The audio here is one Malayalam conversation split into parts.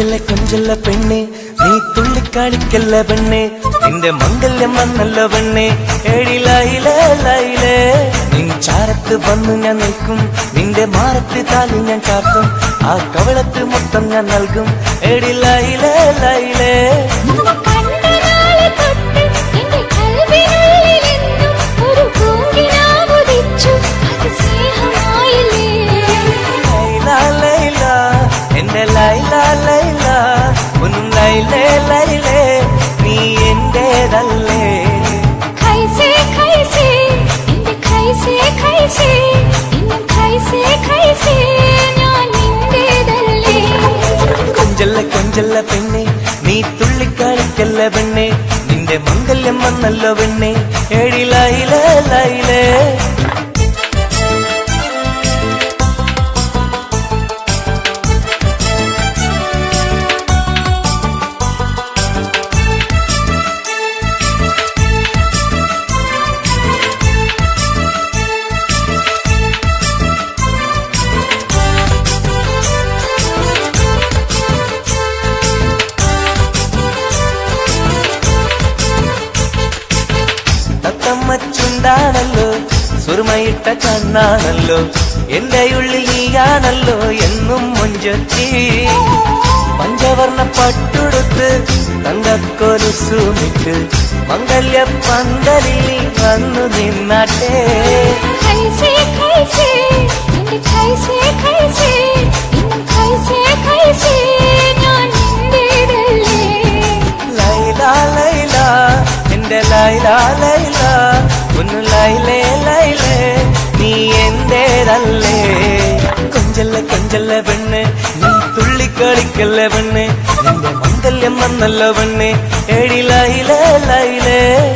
കൊഞ്ചല്ല കൊഞ്ചല്ല പെണ്ണെ നീ തുള്ളിക്കാളിക്കല്ല പെണ്ണെ നിന്റെ മംഗല്യം വന്നല്ലോ പെണ്ണെ ഏടിലായിലേ ലൈലേ നിൻ ചാരത്ത് വന്നു ഞാൻ നിൽക്കും നിന്റെ മാറത്ത് താലി ഞാൻ ചാർത്തും ആ കവളത്ത് മൊത്തം ഞാൻ നൽകും ഏടിലായിലേ ലൈലേ ലൈല ലൈല ഒന്നും ലൈലേ ലൈലേ നീ എന്റേതല്ലേ ഖൈസേ ഖൈസേ എന്റെ ഖൈസേ ഖൈസേ ഇന്നും ഖൈസേ ഖൈസേ ഞാൻ നിന്റേതല്ലേ കൊഞ്ചല്ല കൊഞ്ചല്ല പെണ്ണെ നീ തുള്ളിക്കാളിക്കല്ല പെണ്ണെ നിന്റെ മംഗല്യം വന്നല്ലോ പെണ്ണെ ഏടിലായിലേ ലൈലേ ചുണ്ടാണല്ലോ സുറുമയിട്ട കണ്ണാണല്ലോ എന്റെ ഉള്ളിൽ നീയാണല്ലോ എന്നും മുഞ്ചത്തി പഞ്ചവർണ്ണ പട്ടുടുത്ത് തങ്കക്കൊലുസുമിട്ട് മംഗല്യ പന്തലിൽ നീ വന്നു നിന്നാട്ടെ ഖൈസേ ഖൈസേ എന്റെ ഖൈസേ ഖൈസേ ഇന്നും ഖൈസേ ഖൈസേ ഞാൻ നിന്റേതല്ലേ ലൈല ലൈല എന്റെ ലൈല ലൈല ഒന്ന് ലൈലേ ലൈലേ നീ എന്റേതല്ലേ കൊഞ്ചല്ല കൊഞ്ചല്ല പെണ്ണ് നീ തുള്ളിക്കളിക്കല്ല പെണ്ണ് നിന്റെ മംഗല്യം വന്നല്ലോ പെണ്ണ് ഏടിലായിലേ ലൈലേ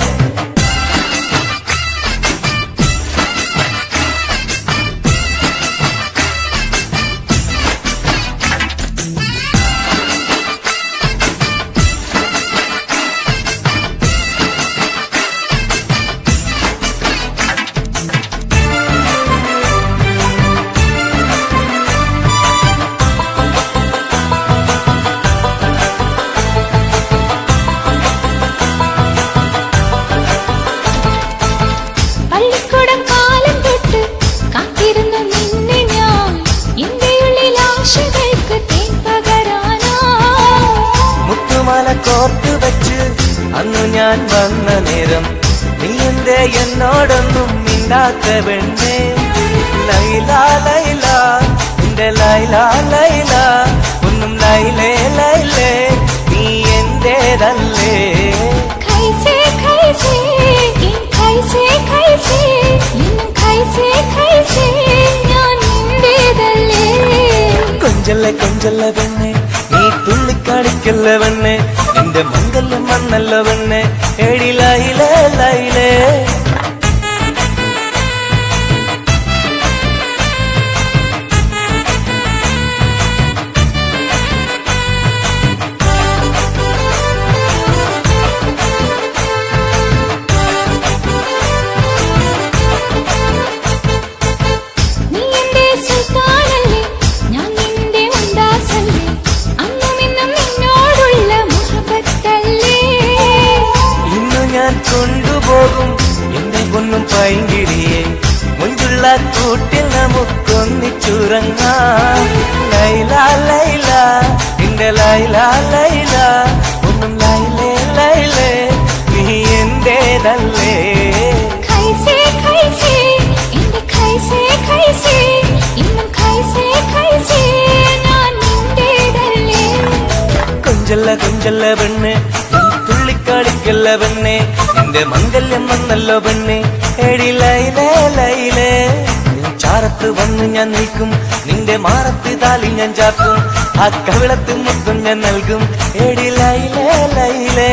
കോർത്ത് വെച്ച് അന്നു ഞാൻ വന്ന നേരം നീ എന്തേ എന്നോടൊന്നും മിണ്ടാത്ത പെണ്ണേ ലൈല ലൈല എന്റെ ലൈല ലൈല ഒന്നും ലൈലേ ലൈലേ നീ എന്റേതല്ലേ ഖൈസേ ഖൈസേ ഖൈസേ ഖൈസേ ഇന്നും ഖൈസേ ഖൈസേ ഞാൻ നിന്റേതല്ലേ കൊഞ്ചല്ല കൊഞ്ചല്ല പെണ്ണെ നീ തുള്ളിക്കാടിക്കല്ല പെണ്ണെ നിന്റെ മംഗല്യം വന്നല്ലോ പെണ്ണെ ഏടിലായിലേ ലൈലേ കൊണ്ടുപോകും എന്റെ പൊന്നും പൈങ്കിളിയെ മുഞ്ചുള്ള കൂട്ടിൽ നമുക്കൊന്നിച്ചുറങ്ങാം ലൈല ലൈല എന്റെ ലൈല ലൈല ഒന്നും ലൈലേ ലൈലേ നീ എന്റേതല്ലേ ഖൈസേ ഖൈസേ എന്റെ ഖൈസേ ഖൈസേ ഇന്നും ഖൈസേ ഖൈസേ ഞാൻ നിന്റേതല്ലേ കൊഞ്ചല്ല കൊഞ്ചല്ല പെണ്ണ് തുള്ളിക്കാളിക്കല്ല പെണ്ണെ നിന്റെ മംഗല്യം വന്നല്ലോ പെണ്ണെ ഏടിലൈലേ ലൈലേ നിൻ ചാരത്ത് വന്ന് ഞാൻ നിൽക്കും നിന്റെ മാറത്ത് താലി ഞാൻ ചാർത്തും ആ കവിളത്ത് മുത്തും ഞാൻ നൽകും ഏടിലൈലേ ലൈലേ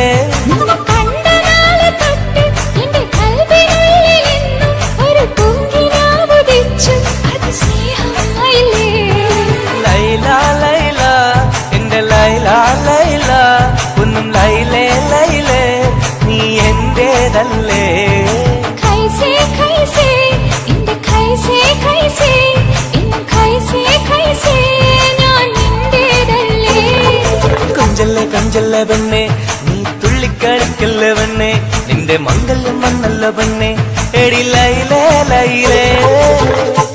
ലൈല ലൈല എന്റെ ലൈല ലൈല ഒന്നും ലൈലേ ലൈലേ നീ എന്റേതല്ലേ ഖൈസേ ഖൈസേ എന്റെ ഖൈസേ ഖൈസേ ഇന്നും ഖൈസേ ഖൈസേ ഞാൻ നിന്റേതല്ലേ കൊഞ്ചല്ല പെണ്ണെ നീ തുള്ളിക്കളിക്കല്ല പെണ്ണെ നിന്റെ മംഗല്യം വന്നല്ല പെണ്ണെ എടി ലൈലേ ലൈലേ